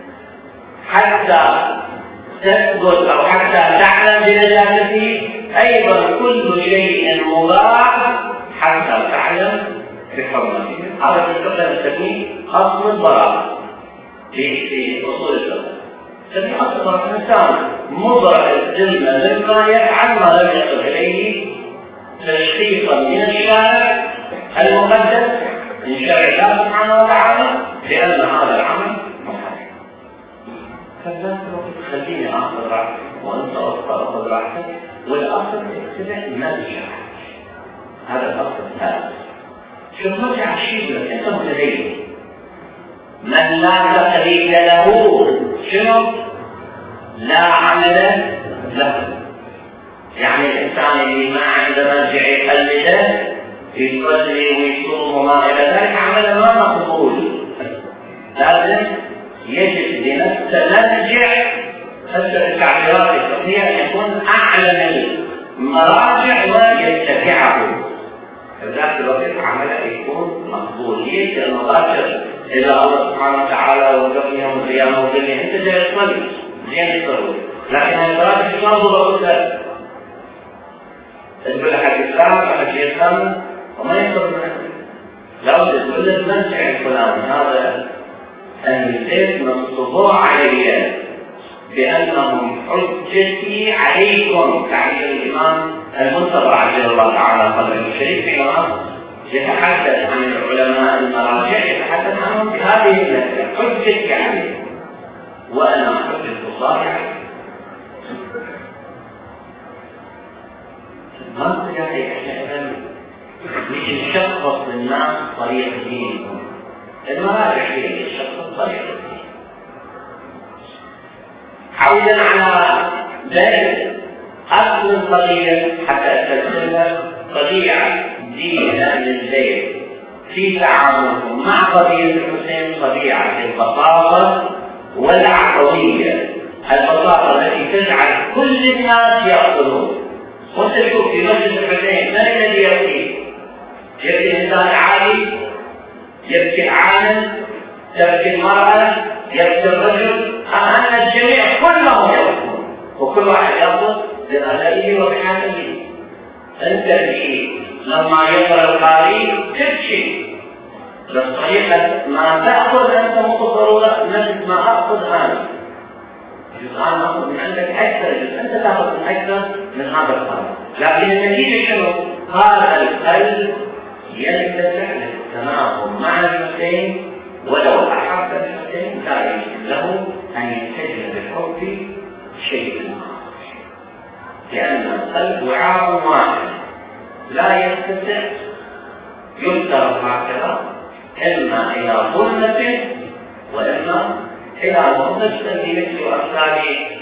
حتى تثبت او حتى تعلم بنجاسته، ايضا كل شيء مباح حتى تعلم بحرمته. هذا في الفقه نسميه اصل البراءه في اصول الفقه. نسميه اصل البراءه. الانسان مبرأ الذمه مما يفعل ما لم يصل اليه تشخيصا من الشارع المقدس من شرع الله سبحانه وتعالى بان هذا العمل محرم. فالناس خليني اخذ راحتي وانت اخذ راحتك، والاصل اتبع ما الشرع. هذا الاصل الثالث. شوف نرجع الشيء لك انت متدين من لا تقليد له شنو؟ لا عمل له. يعني الانسان اللي ما عنده مرجع يقلده يصلي ويصوم وما الى ذلك عمله ما مقبول. لازم يجب لنفسه مرجع حتى التعبيرات الفقهيه ان يكون اعلم المراجع ويتبعه. فذاك الوقت عمله يكون مقبول. يجب المراجع الى الله سبحانه وتعالى وقف يوم القيامه وقال لي انت جاي تصلي زين تصلي، لكن المراجع شلون ضبطوا ذلك؟ تقول حق الإسلام حق الإسلام وما يصدر منه. لو تقول المرجع الفلاني هذا البيت نصبوه علي بأنهم حجتي عليكم، تعريف الإمام المنتظر عجل الله تعالى قدره الشريف حينما يتحدث عن العلماء المراجع يتحدث عنهم بهذه المسألة حجتي عليكم وأنا حجة الله عليكم. ما تجاهي أحيانا يشخص للناس طريق دينهم. المراجع هي يشخص طريق الدين. عودا على ذلك أصل القضية حتى أستدخلها قضية دين أهل البيت في تعاملهم مع قضية الحسين قضية البساطة والعفوية. البساطة التي تجعل كل الناس يأخذون. وانت تشوف في مسجد الحسين من الذي يبكي؟ يبكي الانسان عادي، يبكي العالم، تبكي المرأة، يبكي الرجل، أن الجميع كلهم يبكون وكل واحد يأخذ بغلائه وبحاله. أنت الشيء لما يقرأ القارئ تبكي بالطريقة ما تأخذ أنت متضرورة مثل ما أخذ أنا. الآن نأخذ من عندك أكثر جزء، أنت تأخذ من أكثر من هذا القلب. لكن النتيجة شنو؟ هذا القلب ينتفع للتناغم مع الحسين، ولو أحب الحسين لا يمكن له أن يتجه بالحب شيء آخر، لأن القلب وعاء واحد لا يستطيع يفترض هكذا إما إلى ظلمة وإما إلى المنطقة التي مثل أمثال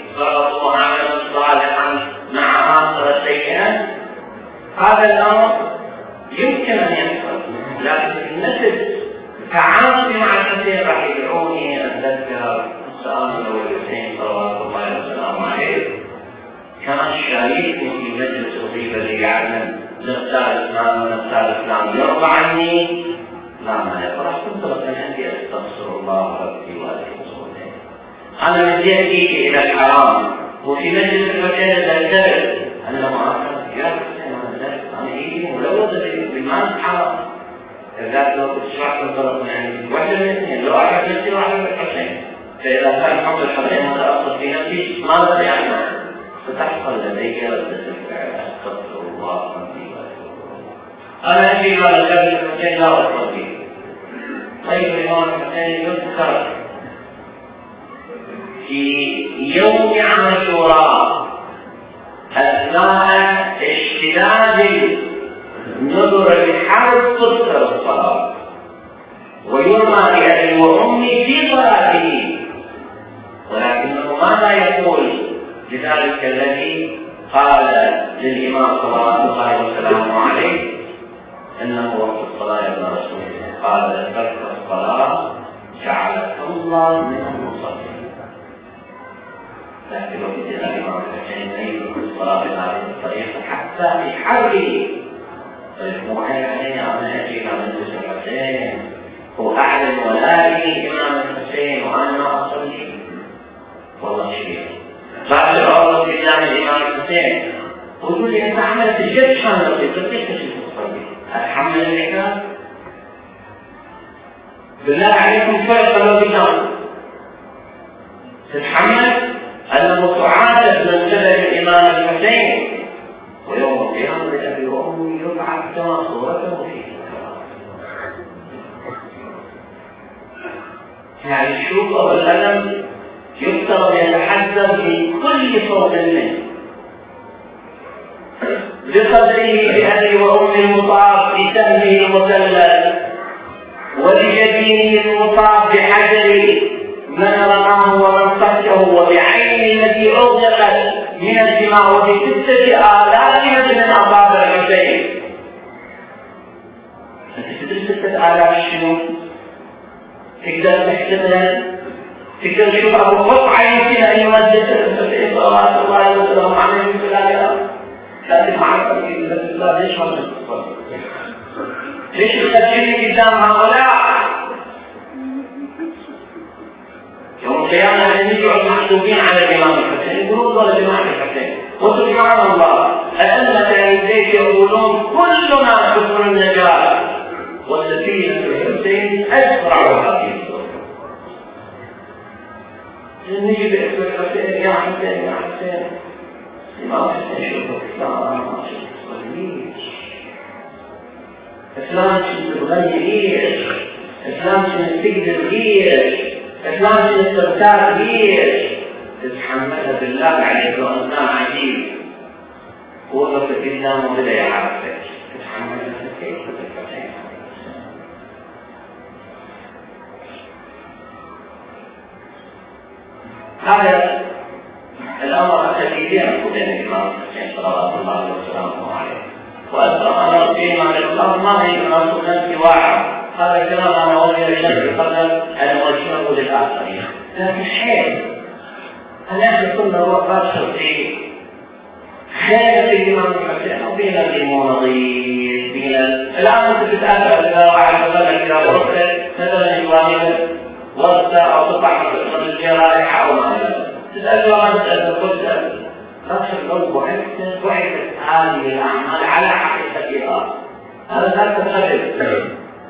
فرضوا عملا صالحا مع آخر سيئا، هذا الأمر يمكن أن يحصل. لكن النسل تعاملي مع الحسين راح يدعوني أتذكر السؤال الأول الحسين صلوات الله وسلامه عليه كان شاركني في مجلس أصيب لي يعلم نختار الإسلام ونختار الإسلام يرضى عني، لا ما يفرح. كنت من عندي أستغفر الله ربي وأتوب إليه. أنا من جهتي إلى الحرام وفي مجلس الحسين أتذكر أنا ما أعرف يا حسين أنا إيدي ملوثة بالمال حرام. كذلك لو كنت شرحت الطرف يعني واحدة من الاثنين، لو أعرف نفسي واحدة من الحسين، فإذا كان حب الحسين متأثر في نفسي ماذا يعني؟ ستحصل لدي ردة الفعل أستغفر الله ربي وأتوب إليه. أنا أجي على جبل الحسين لا أصل فيه. طيب الإمام الحسين يذكر في يوم عاشوراء أثناء اشتداد نظر الحرب تذكر الصلاة ويرمى بأبي وأمي في صلاته، ولكنه ماذا يقول؟ لذلك الذي قال للإمام صلوات الله وسلامه عليه إنه وقت الصلاة يا ابن رسول الله، قال ذكرت الصلاة جعلك الله من المصلين. لكن وجد الإمام الحسين يذكر الصلاة بهذه الطريقة حتى في حربه. الموحي علينا أن أجيب من جزء الحسين وأعلن ولائي إمام الحسين وأنا ما أصلي والله شيء بعد العرض في إسلام الإمام الحسين ويقول لي أنت عملت الجد شان لطيف كيف تصلي؟ أتحمل الإحكام؟ بالله عليكم فرق لو بينام تتحمل أنه تعاتب من جبل الإمام الحسين ويوم القيامة لأبي وأمي يبعث كما صورته فيه. يعني الشوق والألم يفترض يتحدث من كل صوت منه بقدره بأبي وأمي المطاف بسهمه المسلل ولجبينه المطاف بحجر من رماه ومن قتله وبعين التي أغلقت من الجماع وفي 6,000 من أصابع الحسين. أنت تدري 6,000 شنو؟ تقدر تحسبها؟ تقدر تشوف أبو قطعة يمكن أن يمدد الحسين صلوات الله وسلامه عليه من خلالها؟ لكن معرفة الله ليش ما تتصل؟ ليش تخجلني قدام هؤلاء؟ يوم القيامة يجعل المحسوبين على الإمام الحسين يقولون ولا الإمام الحسين وسبحان الله أئمة البيت يقولون كلنا كفر النجاة والسفينة الحسين أسرع هذه الصورة. نجي باسم الحسين يا حسين يا حسين الإمام الحسين شوفوا الإسلام إسلام شو تغير إسلام شو تقدر غير إسلام شو تستمتع غير تتحملها بالله عليك وأنت عجيب وقفت الإسلام وبدأ يعرفك تتحملها كيف تتفتح. هذا الأمر التكليفي أنه بين الإمام الحسين صلوات الله وسلامه عليه وأسرع أنا فيما الإسلام ما هي مناسب نفسي واحد. هذا الكلام أنا أولي الشيء قبل أن أوجهه للآخرين لكن حيث هل كنا الوقت شرطي خير في الإمام الحسين وبين المناضين بين الآن كنت تتأثر إذا واحد مثلا إذا ورقت مثلا إبراهيم ورقة أو تطعم من الجرائح أو ما تسأل وما تسأل قلت رشد قلب وحدة هذه الأعمال على حقيقتها هذا لا تخلل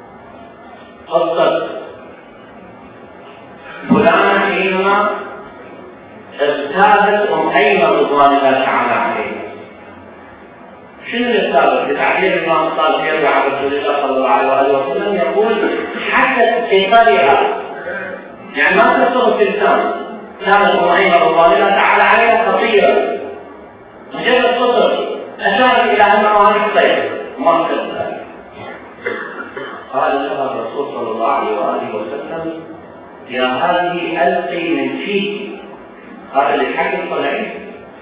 قصة فلان حينما ارتابت أيمن رضوان الله تعالى عليه. شنو السابق؟ بتعبير الإمام الصادق يروي عن رسول الله صلى الله عليه وسلم يقول حتى في طريقها يعني ما تصل في الإنسان كانت أيمن رضوان الله تعالى عليها خطيرة مجرد قصر أشارت إلى أنه هذه الطيب ما تصل. قال لها الرسول صلى الله عليه وآله وسلم يا هذه ألقي من فيك هذا اللي يتحكم طلعين.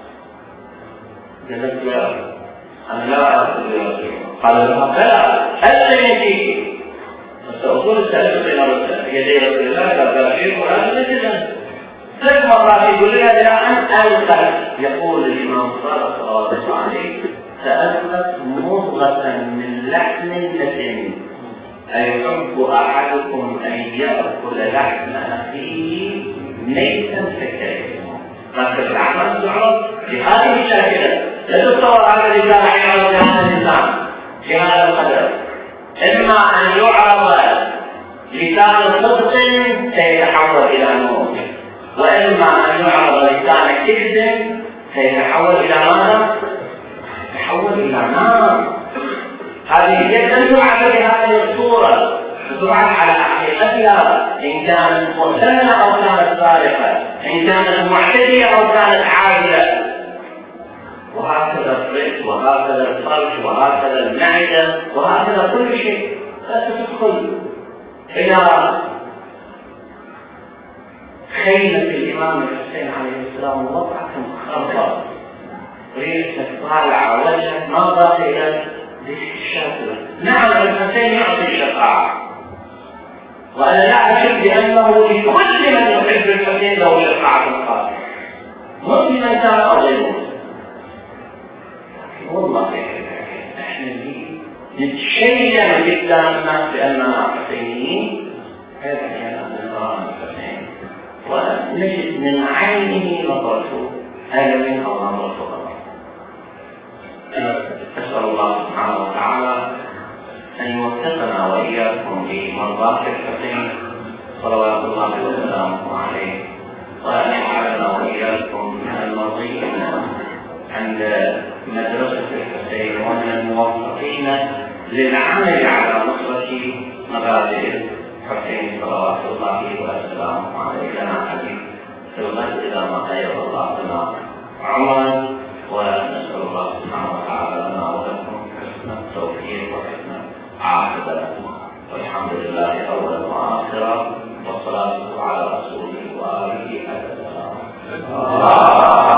قالت لا أنا لا أعرف الرسول. قال لها بلى أنت يجيك. بس أصول السلف بين يدي رسول الله قال شيء ولا تجد. 3 مرات يقول لها إلى أن ألقت. يقول الإمام صلى الله عليه وسلم سألقت مضغة من لحم دسم أيحب أحدكم أن يأكل لحم أخيه ميتا فكرهه. لكن الأعمال السعود بهذه الشاكلة لا تتصور هذا الإنسان عياذ هذا الإنسان في هذا القدر. إما أن يعرض لسان صدق سيتحول إلى نور، وإما أن يعرض لسان كذب سيتحول إلى ماذا؟ يتحول إلى نار. هذه يجب تعرض بهذه الصورة تبعث على حقيقتها، إن كانت محسنة أو كانت صالحة، إن كانت معتدية أو كانت عادلة. وهكذا الرئة وهكذا الفرج وهكذا المعدة وهكذا كل شيء. لا تدخل إلى خيمة الإمام الحسين عليه السلام وضعت مخربة ريحة طالعة وجهه ما ضاف إلى الشافعي. نعم الحسين يعطي شفاعة، وأنا لا أشك بأنه لكل من يحب الحسين له شفاعة خاصة، مسلما كان أو غير مسلم. والله احنا نتشيع جدا الناس بأننا حسينيين، هذا كلام الإمام الحسين، ونجد من عينه نظرته آلمين أو نظرته الله. أسأل الله سبحانه وتعالى أن يوفقنا وإياكم لمرضاة الحسين صلوات الله وسلامه عليه، وأن يجعلنا وإياكم من المرضين عند مدرسة الحسين ومن الموفقين للعمل على نصرة مبادئ الحسين صلوات الله وسلامه عليه. لنا حديث في الغد إلى ما غير الله لنا عمرا، ونسأل الله سبحانه وتعالى لنا ولكم حسن التوفيق وحسن عاقبة، والحمد لله أولا وآخرا، والصلاة على رسوله وآله.